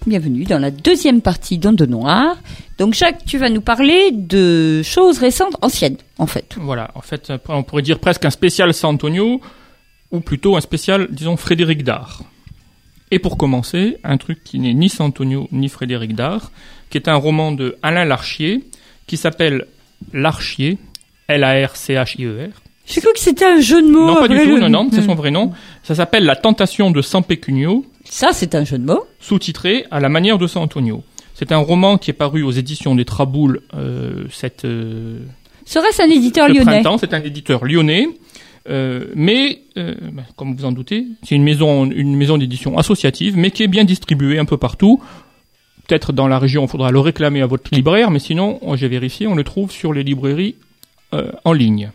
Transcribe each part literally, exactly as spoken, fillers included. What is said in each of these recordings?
bienvenue dans la deuxième partie d'Onde Noire. Donc Jacques, tu vas nous parler de choses récentes, anciennes en fait. Voilà, en fait on pourrait dire presque un spécial San Antonio, ou plutôt un spécial, disons, Frédéric Dard. Et pour commencer, un truc qui n'est ni San Antonio ni Frédéric Dard, qui est un roman de Alain Larchier, qui s'appelle Larchier, L A R C H I E R. J'ai cru que c'était un jeu de mots. Non, pas du tout, le... non, non, c'est son vrai nom. Ça s'appelle La tentation de San Pecunio. Ça, c'est un jeu de mots. Sous-titré à la manière de San Antonio. C'est un roman qui est paru aux éditions des Traboules euh, cette... Euh, Serait-ce un éditeur ce lyonnais? Printemps, c'est un éditeur lyonnais. Euh, mais, euh, comme vous en doutez, c'est une maison, une maison d'édition associative, mais qui est bien distribuée un peu partout. Peut-être dans la région, il faudra le réclamer à votre libraire, mais sinon, j'ai vérifié, on le trouve sur les librairies euh, en ligne.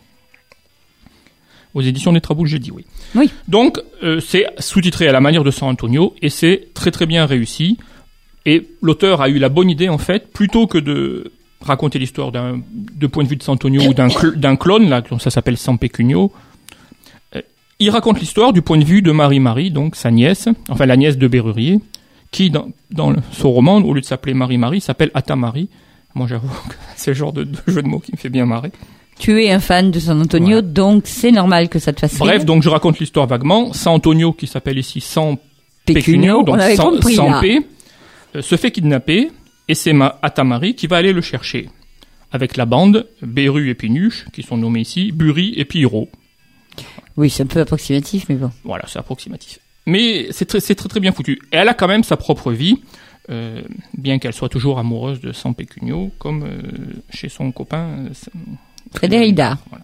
Aux éditions des Traboules, j'ai dit oui. Oui. Donc, euh, c'est sous-titré à la manière de San Antonio, et c'est très très bien réussi. Et l'auteur a eu la bonne idée, en fait, plutôt que de raconter l'histoire d'un, de point de vue de San Antonio ou d'un, cl- d'un clone, là, ça s'appelle San Pecunio, euh, il raconte l'histoire du point de vue de Marie-Marie, donc sa nièce, enfin la nièce de Bérurier, qui, dans, dans le, son roman, au lieu de s'appeler Marie-Marie, s'appelle Atta-Marie. Moi, j'avoue que c'est le genre de, de jeu de mots qui me fait bien marrer. Tu es un fan de San Antonio, voilà. Donc c'est normal que ça te fasse rire. Bref, donc je raconte l'histoire vaguement. San Antonio, qui s'appelle ici San Pecunio, donc sans, compris, sans P, euh, se fait kidnapper, et c'est ma Atta-Marie qui va aller le chercher. Avec la bande, Beru et Pinuche, qui sont nommés ici, Buri et Piro. Oui, c'est un peu approximatif, mais bon. Voilà, c'est approximatif. Mais c'est très, c'est très très bien foutu. Et elle a quand même sa propre vie, euh, bien qu'elle soit toujours amoureuse de San Pecunio, comme euh, chez son copain... Euh, Frédéric Dard. Voilà.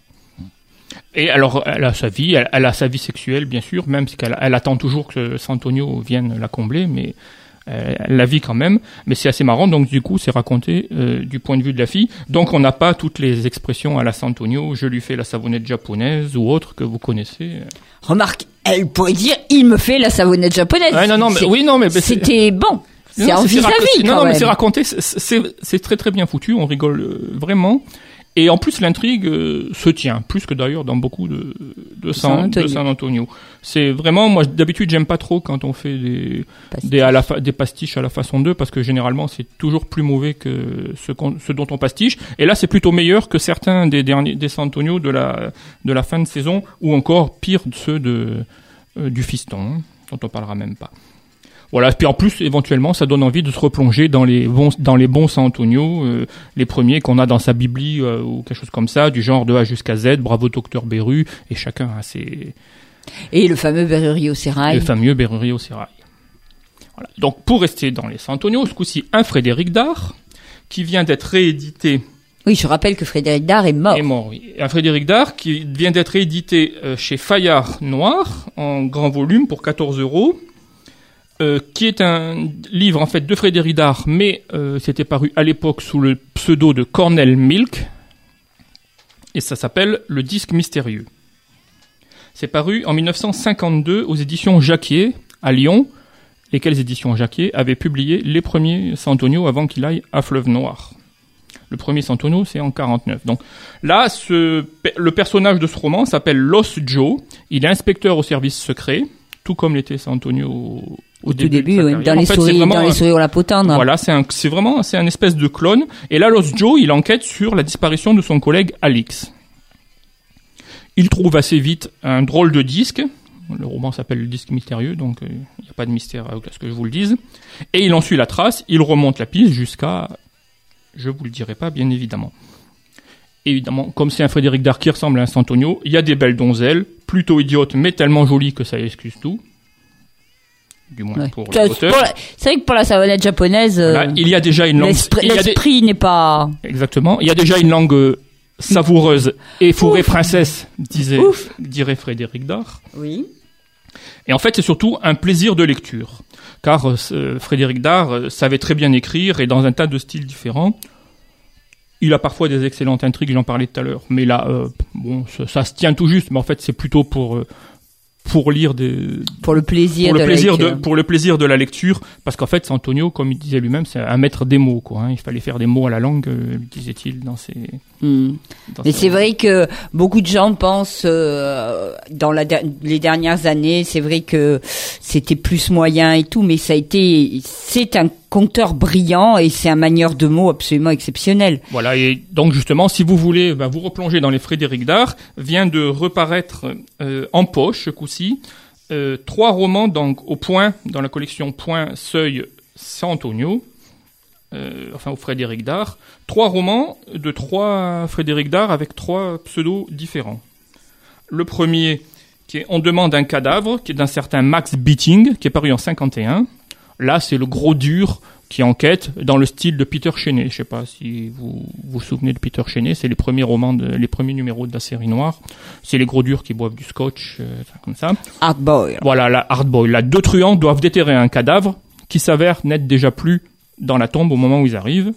Et alors, elle a sa vie, elle, elle a sa vie sexuelle, bien sûr, même si elle, elle attend toujours que San Antonio vienne la combler, mais euh, elle la vit quand même. Mais c'est assez marrant, donc du coup, c'est raconté euh, du point de vue de la fille. Donc, on n'a pas toutes les expressions à la San Antonio, je lui fais la savonnette japonaise ou autre que vous connaissez. Remarque, elle pourrait dire, il me fait la savonnette japonaise. Ouais, non, non, mais, c'est, oui, non, mais c'était bon. C'est non, en vis-à-vis, Non, quand non, même. mais c'est raconté, c'est, c'est, c'est très très bien foutu, on rigole euh, vraiment. Et en plus, l'intrigue euh, se tient, plus que d'ailleurs dans beaucoup de, de, San, San Antonio. de San Antonio. C'est vraiment, moi, d'habitude, j'aime pas trop quand on fait des, des, à la fa- des pastiches à la façon deux, parce que généralement, c'est toujours plus mauvais que ce, ce dont on pastiche. Et là, c'est plutôt meilleur que certains des derniers, des San Antonio de la, de la fin de saison, ou encore pire ceux de, euh, du Fiston, dont on parlera même pas. Voilà, puis en plus, éventuellement, ça donne envie de se replonger dans les bons, dans les bons San Antonio, euh, les premiers qu'on a dans sa bibli, euh, ou quelque chose comme ça, du genre de A jusqu'à Z, bravo docteur Beru, et chacun a ses... Et le fameux Berrurier au sérail. Le fameux Berrurier au sérail. Voilà. Donc, pour rester dans les San Antonio, ce coup-ci, un Frédéric Dard, qui vient d'être réédité. Oui, je rappelle que Frédéric Dard est mort. Est mort, oui. Un Frédéric Dard qui vient d'être réédité euh, chez Fayard Noir, en grand volume, pour quatorze euros. Euh, qui est un livre en fait de Frédéric Dard, mais euh, c'était paru à l'époque sous le pseudo de Cornell Milk, et ça s'appelle Le Disque Mystérieux. C'est paru en dix-neuf cent cinquante-deux aux éditions Jacquier, à Lyon, lesquelles éditions Jacquier avaient publié les premiers San Antonio avant qu'il aille à Fleuve Noir. Le premier San Antonio, c'est en quarante-neuf. Donc là, ce, le personnage de ce roman s'appelle Los Joe, il est inspecteur au service secret, tout comme l'était San Antonio au, au tout début, début oui. Dans, les fait, souris, dans les souris, on la peau tendre. Voilà, c'est, un, c'est vraiment c'est un espèce de clone. Et là, Los Joe, il enquête sur la disparition de son collègue Alix. Il trouve assez vite un drôle de disque. Le roman s'appelle Le Disque Mystérieux, donc il euh, n'y a pas de mystère à ce que je vous le dise. Et il en suit la trace, il remonte la piste jusqu'à... Je vous le dirai pas, bien évidemment. Évidemment, comme c'est un Frédéric Dard qui ressemble à un San Antonio, il y a des belles donzelles, plutôt idiotes, mais tellement jolies que ça excuse tout. Du moins ouais. pour ça, l'auteur. Pour la, c'est vrai que pour la savonnette japonaise, voilà, euh, il y a déjà une langue... L'esprit, il y a l'esprit des... n'est pas... Exactement. Il y a déjà une langue euh, savoureuse et fourrée princesse, disait, dirait Frédéric Dard. Oui. Et en fait, c'est surtout un plaisir de lecture. Car euh, Frédéric Dard euh, savait très bien écrire et dans un tas de styles différents. Il a parfois des excellentes intrigues, j'en parlais tout à l'heure. Mais là, euh, bon, ça, ça se tient tout juste. Mais en fait, c'est plutôt pour euh, pour lire des pour le plaisir pour le de plaisir la de pour le plaisir de la lecture. Parce qu'en fait, San Antonio, comme il disait lui-même, c'est un maître des mots, quoi. Hein. Il fallait faire des mots à la langue, euh, disait-il dans ses. Mmh. Dans Mais ses... c'est vrai que beaucoup de gens pensent euh, dans la les dernières années, c'est vrai que c'était plus moyen et tout, mais ça a été c'est un conteur brillant et c'est un manieur de mots absolument exceptionnel. Voilà, et donc justement, si vous voulez ben, vous replonger dans les Frédéric Dard, vient de reparaître euh, en poche, ce coup-ci, euh, trois romans donc, au Point, dans la collection Point Seuil San Antonio, euh, enfin au Frédéric Dard, trois romans de trois Frédéric Dard avec trois pseudos différents. Le premier, qui est On demande un cadavre, qui est d'un certain Max Beating, qui est paru en cinquante et un. Là, c'est le gros dur qui enquête dans le style de Peter Chenet. Je ne sais pas si vous vous souvenez de Peter Chenet, c'est les premiers romans, de, les premiers numéros de la série noire. C'est les gros durs qui boivent du scotch, euh, comme ça. Hard boil. Voilà, la hard boil. Là, deux truands doivent déterrer un cadavre qui s'avère n'être déjà plus dans la tombe au moment où ils arrivent.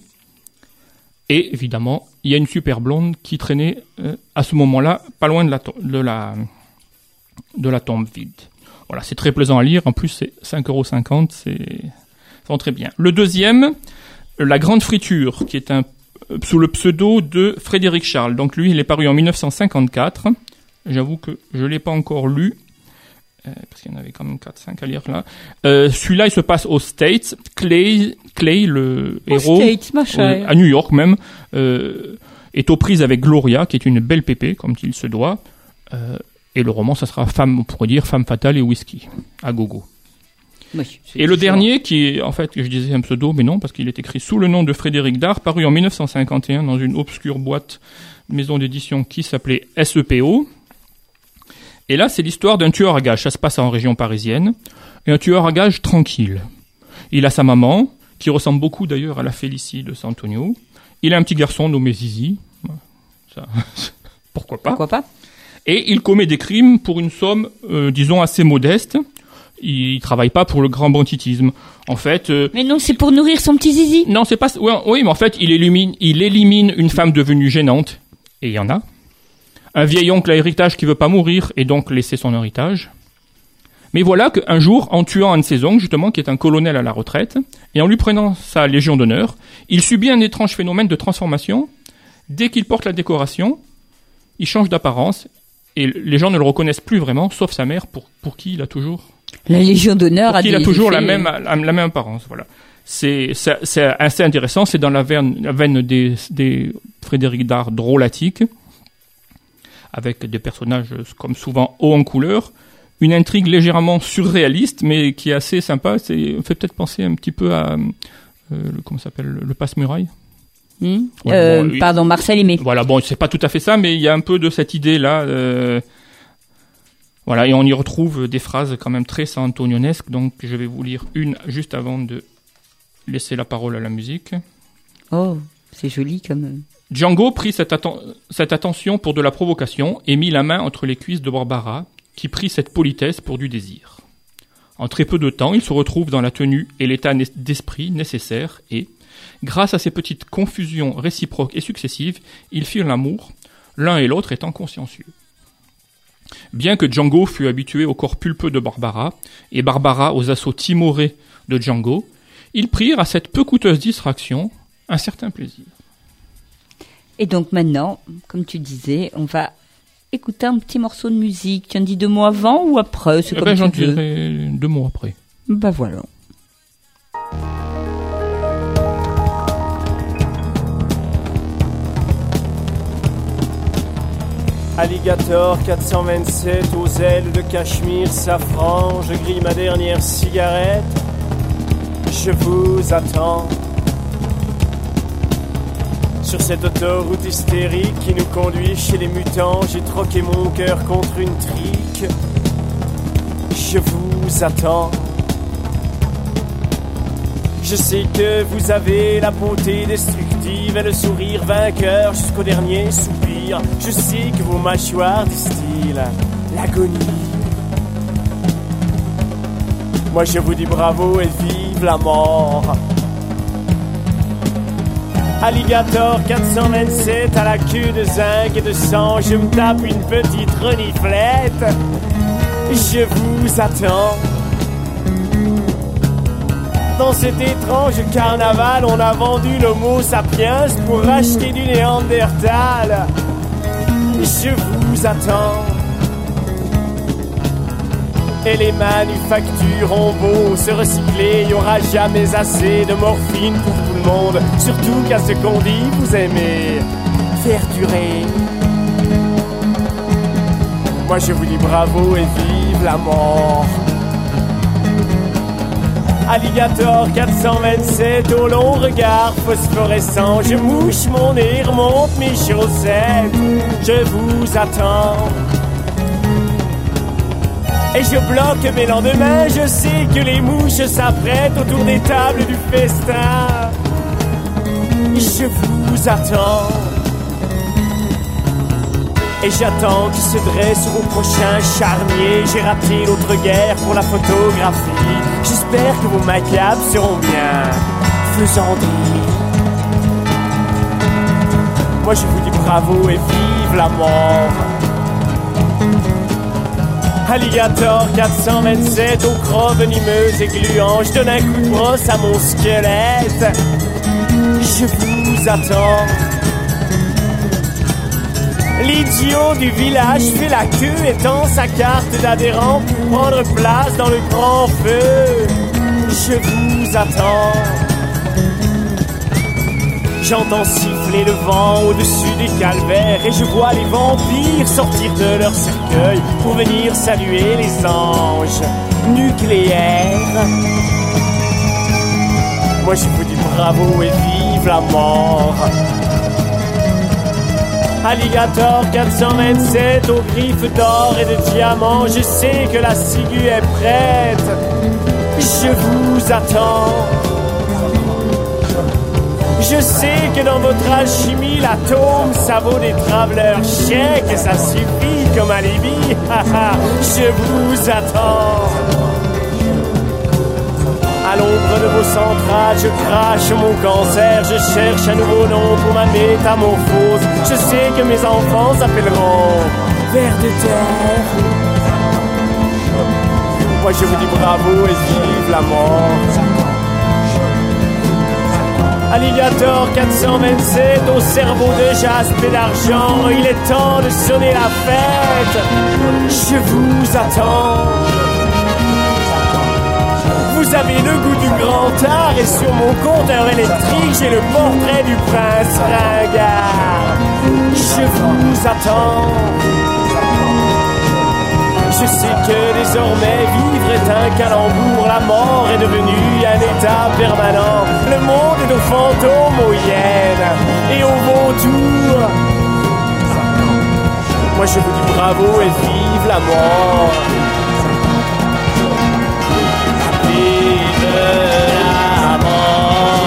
Et évidemment, il y a une super blonde qui traînait euh, à ce moment-là, pas loin de la, to- de la, de la tombe vide. Voilà, c'est très plaisant à lire. En plus, c'est cinq euros cinquante, c'est, ça rend très bien. Le deuxième, La Grande Friture, qui est un, sous le pseudo de Frédéric Charles. Donc lui, il est paru en dix-neuf cent cinquante-quatre. J'avoue que je l'ai pas encore lu, euh, parce qu'il y en avait quand même quatre cinq à lire là. Euh, celui-là, il se passe aux States. Clay, Clay le Aux héros, States, ma chère. euh, à New York même, euh, est aux prises avec Gloria, qui est une belle pépée, comme il se doit. Euh, Et le roman, ça sera femme, on pourrait dire, femme fatale et whisky, à gogo. Oui, et le dernier, qui est, en fait, je disais un pseudo, mais non, parce qu'il est écrit sous le nom de Frédéric Dard, paru en dix-neuf cent cinquante et un dans une obscure boîte maison d'édition qui s'appelait S E P O. Et là, c'est l'histoire d'un tueur à gages. Ça se passe en région parisienne. Et un tueur à gages tranquille. Il a sa maman, qui ressemble beaucoup d'ailleurs à la Félicie de San Antonio. Il a un petit garçon nommé Zizi. Ça, pourquoi pas? Pourquoi pas? Et il commet des crimes pour une somme, euh, disons, assez modeste. Il travaille pas pour le grand banditisme. En fait... Euh, mais non, c'est pour nourrir son petit zizi. Non, c'est pas... Oui, oui, mais en fait, il élimine, il élimine une femme devenue gênante. Et il y en a. Un vieil oncle à héritage qui veut pas mourir et donc laisser son héritage. Mais voilà qu'un jour, en tuant un de ses oncles, justement, qui est un colonel à la retraite, et en lui prenant sa légion d'honneur, il subit un étrange phénomène de transformation. Dès qu'il porte la décoration, il change d'apparence. Et les gens ne le reconnaissent plus vraiment, sauf sa mère, pour, pour qui il a toujours... La Légion d'honneur a des il a toujours effets... la même, la, la même apparence, voilà. C'est, c'est, c'est assez intéressant, c'est dans la veine, la veine des, des Frédéric Dard drôlatiques, avec des personnages, comme souvent, hauts en couleur, une intrigue légèrement surréaliste, mais qui est assez sympa, c'est, fait peut-être penser un petit peu à, euh, le, comment ça s'appelle, le Passe-Muraille. Mmh. Ouais, euh, bon, pardon, Marcel Aimé. Voilà, bon, c'est pas tout à fait ça, mais il y a un peu de cette idée-là. Euh, voilà, et on y retrouve des phrases quand même très santonionesques, donc je vais vous lire une juste avant de laisser la parole à la musique. Oh, c'est joli comme... Django prit cette, atten- cette attention pour de la provocation et mit la main entre les cuisses de Barbara, qui prit cette politesse pour du désir. En très peu de temps, il se retrouve dans la tenue et l'état d'esprit nécessaires et... Grâce à ces petites confusions réciproques et successives, ils firent l'amour, l'un et l'autre étant consciencieux. Bien que Django fût habitué au corps pulpeux de Barbara, et Barbara aux assauts timorés de Django, ils prirent à cette peu coûteuse distraction un certain plaisir. Et donc maintenant, comme tu disais, on va écouter un petit morceau de musique. Tu en dis deux mots avant ou après? C'est eh comme ben, tu j'en veux. dirai deux mots après. Ben voilà. Alligator quatre cent vingt-sept aux ailes de cachemire safran, je grille ma dernière cigarette, je vous attends. Sur cette autoroute hystérique qui nous conduit chez les mutants, j'ai troqué mon cœur contre une trique, je vous attends. Je sais que vous avez la bonté destructive et le sourire vainqueur jusqu'au dernier soupir. Je sais que vos mâchoires distillent l'agonie. Moi je vous dis bravo et vive la mort. Alligator quatre cent vingt-sept à la queue de zinc et de sang, je me tape une petite reniflette. Je vous attends. Dans cet étrange carnaval, on a vendu l'homo sapiens pour acheter du néandertal. Je vous attends. Et les manufactures ont beau se recycler, il n'y aura jamais assez de morphine pour tout le monde. Surtout qu'à ce qu'on dit, vous aimez faire durer. Moi je vous dis bravo et vive la mort. Alligator quatre cent vingt-sept, au long regard phosphorescent, je mouche mon nez, remonte mes chaussettes, je vous attends. Et je bloque mes lendemains, je sais que les mouches s'apprêtent autour des tables du festin. Je vous attends. Et j'attends qu'il se dresse au prochain charnier. J'ai raté l'autre guerre pour la photographie. J'espère que vos macabres seront bien faisandés. Moi je vous dis bravo et vive la mort. Alligator quatre cent vingt-sept, aux crocs venimeux et gluants, je donne un coup de brosse à mon squelette. Je vous attends. L'idiot du village fait la queue et tend sa carte d'adhérent pour prendre place dans le grand feu. Je vous attends. J'entends siffler le vent au-dessus des calvaires et je vois les vampires sortir de leur cercueil pour venir saluer les anges nucléaires. Moi je vous dis bravo et vive la mort. Alligator quatre cent vingt-sept, aux griffes d'or et de diamants, je sais que la ciguë est prête. Je vous attends. Je sais que dans votre alchimie, l'atome, ça vaut des travelers chèques et ça suffit comme alibi. Je vous attends. À l'ombre de vos centrales, je crache mon cancer. Je cherche un nouveau nom pour ma métamorphose. Je sais que mes enfants s'appelleront vers de terre. Moi je vous dis bravo et vive la mort. Alligator quatre cent vingt-sept, au cerveau de jaspe et d'argent, il est temps de sonner la fête. Je vous attends. Vous avez le goût du grand art et sur mon compteur électrique, j'ai le portrait du prince ringard. Je vous attends. Je sais que désormais vivre est un calembour, la mort est devenue un état permanent. Le monde est aux fantômes, aux hyènes et aux vautours. Moi je vous dis bravo et vive la mort. Vive la mort.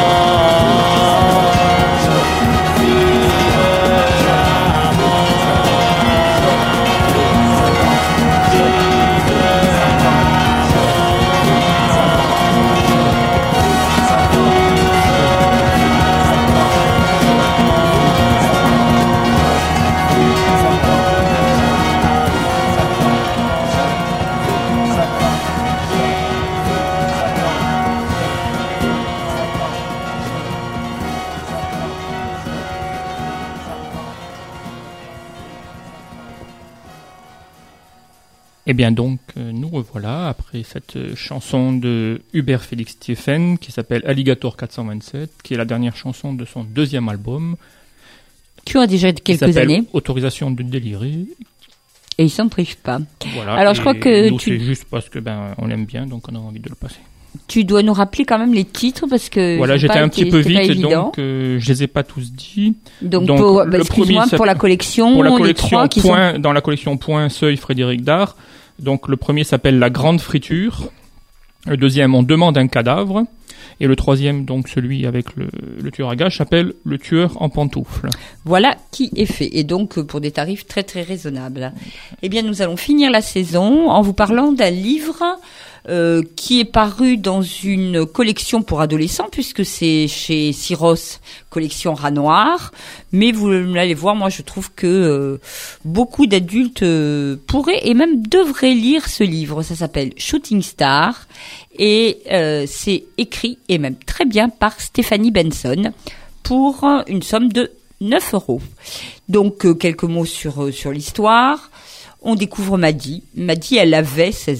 Eh bien donc, euh, nous revoilà après cette euh, chanson de Hubert Félix Stephen qui s'appelle Alligator quatre cent vingt-sept, qui est la dernière chanson de son deuxième album. Qui a déjà quelques années. Autorisation de délirer. Et il s'en prive pas. Voilà. Alors je crois que nous, tu... c'est juste parce que ben on l'aime bien, donc on a envie de le passer. Tu dois nous rappeler quand même les titres parce que voilà, j'étais un été, petit peu vite, donc euh, je les ai pas tous dit. Donc, donc pour, bah, excuse-moi, pour la collection, pour la collection les trois qui point, sont... dans la collection Point Seuil Frédéric Dard. Donc le premier s'appelle La Grande Friture, le deuxième On demande un cadavre, et le troisième, donc celui avec le, le tueur à gages, s'appelle Le tueur en pantoufles. Voilà qui est fait, et donc pour des tarifs très très raisonnables. Eh bien nous allons finir la saison en vous parlant d'un livre euh, qui est paru dans une collection pour adolescents, puisque c'est chez Syros, collection Rat Noir. Mais vous allez voir, moi je trouve que euh, beaucoup d'adultes euh, pourraient et même devraient lire ce livre. Ça s'appelle Shooting Star et euh, c'est écrit et même très bien par Stéphanie Benson pour une somme de neuf euros. Donc euh, quelques mots sur, euh, sur l'histoire. On découvre Maddie. Maddie, elle avait seize ans.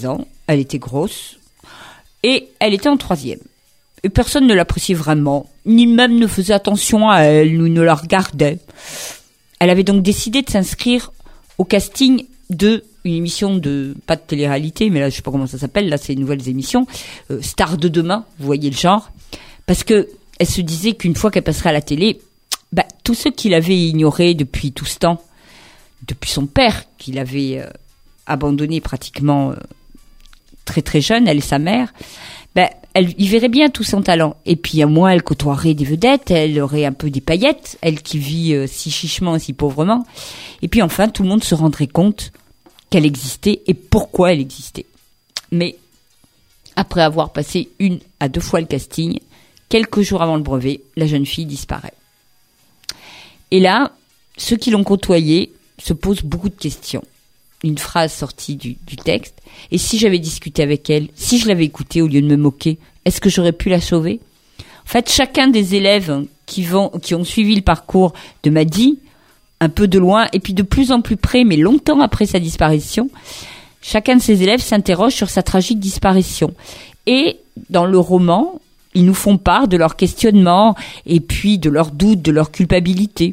elle était grosse, et elle était en troisième. Et personne ne l'appréciait vraiment, ni même ne faisait attention à elle, ou ne la regardait. Elle avait donc décidé de s'inscrire au casting de une émission de, pas de télé-réalité, mais là je sais pas comment ça s'appelle, là c'est les nouvelles émissions, euh, Stars de demain, vous voyez le genre, parce que elle se disait qu'une fois qu'elle passerait à la télé, bah, tous ceux qui l'avaient ignorée depuis tout ce temps, depuis son père, qui l'avait euh, abandonné pratiquement euh, très très jeune, elle et sa mère, bah, elle y verrait bien tout son talent. Et puis à moi, elle côtoierait des vedettes, elle aurait un peu des paillettes, elle qui vit euh, si chichement et si pauvrement. Et puis enfin, tout le monde se rendrait compte qu'elle existait et pourquoi elle existait. Mais après avoir passé une à deux fois le casting, quelques jours avant le brevet, la jeune fille disparaît. Et là, ceux qui l'ont côtoyée se posent beaucoup de questions. Une phrase sortie du, du texte. Et si j'avais discuté avec elle, si je l'avais écoutée au lieu de me moquer, est-ce que j'aurais pu la sauver ? En fait, chacun des élèves qui vont, qui ont suivi le parcours de Maddy, un peu de loin, et puis de plus en plus près, mais longtemps après sa disparition, chacun de ces élèves s'interroge sur sa tragique disparition. Et dans le roman, ils nous font part de leurs questionnements, et puis de leurs doutes, de leur culpabilité.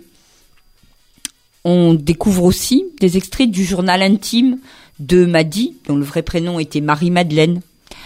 On découvre aussi des extraits du journal intime de Maddy, dont le vrai prénom était Marie-Madeleine.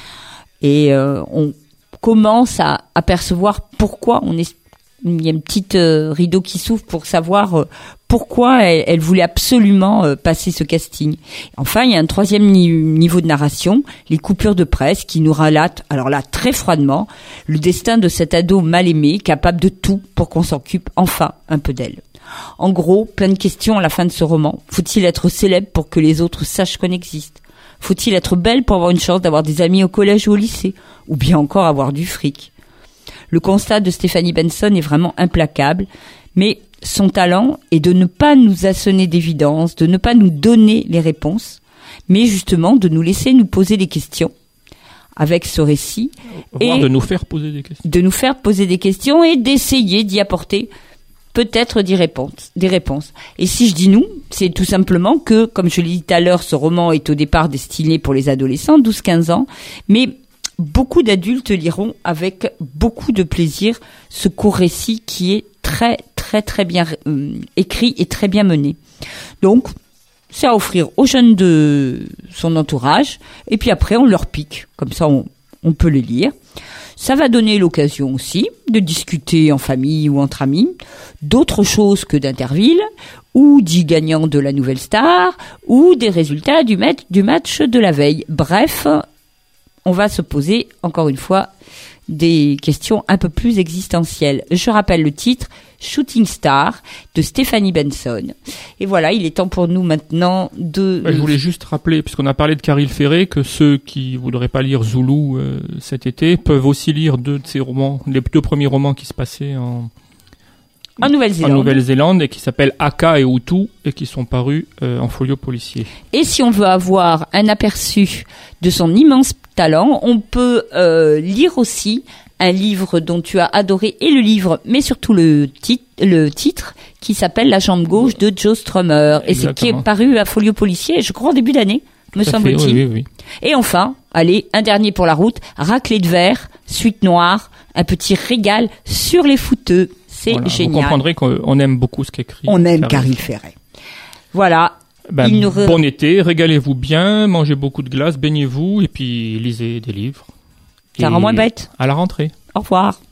Et euh, on commence à apercevoir pourquoi on est... Il y a une petite euh, rideau qui s'ouvre pour savoir euh, pourquoi elle, elle voulait absolument euh, passer ce casting. Enfin, il y a un troisième ni- niveau de narration, les coupures de presse qui nous relatent, alors là, très froidement, le destin de cet ado mal aimé, capable de tout pour qu'on s'occupe enfin un peu d'elle. En gros, plein de questions à la fin de ce roman. Faut-il être célèbre pour que les autres sachent qu'on existe ? Faut-il être belle pour avoir une chance d'avoir des amis au collège ou au lycée ? Ou bien encore avoir du fric ? Le constat de Stéphanie Benson est vraiment implacable, mais son talent est de ne pas nous assonner d'évidence, de ne pas nous donner les réponses, mais justement de nous laisser nous poser des questions avec ce récit. Voire et de nous faire poser des questions. De nous faire poser des questions et d'essayer d'y apporter peut-être des réponses, des réponses. Et si je dis nous, c'est tout simplement que, comme je l'ai dit tout à l'heure, ce roman est au départ destiné pour les adolescents, douze quinze ans, mais beaucoup d'adultes liront avec beaucoup de plaisir ce court récit qui est très, très, très bien euh, écrit et très bien mené. Donc, c'est à offrir aux jeunes de son entourage, et puis après, on leur pique. Comme ça, on, on peut les lire. Ça va donner l'occasion aussi de discuter en famille ou entre amis d'autres choses que d'Interville, ou du gagnant de la Nouvelle Star, ou des résultats du match, du match de la veille. Bref, on va se poser, encore une fois, des questions un peu plus existentielles. Je rappelle le titre, Shooting Star, de Stéphanie Benson. Et voilà, il est temps pour nous maintenant de... Ouais, je voulais juste rappeler, puisqu'on a parlé de Caril Ferré, que ceux qui voudraient pas lire Zulu euh, cet été peuvent aussi lire deux de ses romans, les deux premiers romans qui se passaient en... En Nouvelle-Zélande. En Nouvelle-Zélande et qui s'appellent Aka et Hutu et qui sont parus euh, en folio policier. Et si on veut avoir un aperçu de son immense talent, on peut euh, lire aussi un livre dont tu as adoré, et le livre, mais surtout le, tit- le titre, qui s'appelle La jambe gauche de Joe Strummer. Et c'est qui est paru à folio policier, je crois, en début d'année, me semble-t-il. Oui, oui, oui. Et enfin, allez, un dernier pour la route, Raclée de verre, suite noire, un petit régal sur les fouteux. C'est voilà, génial. Vous comprendrez qu'on aime beaucoup ce qu'écrit. On aime Caril Ferré. Voilà. Ben, Il nous re... Bon été, régalez-vous bien, mangez beaucoup de glace, baignez-vous et puis lisez des livres. Ça rend moins bête. À la rentrée. Au revoir.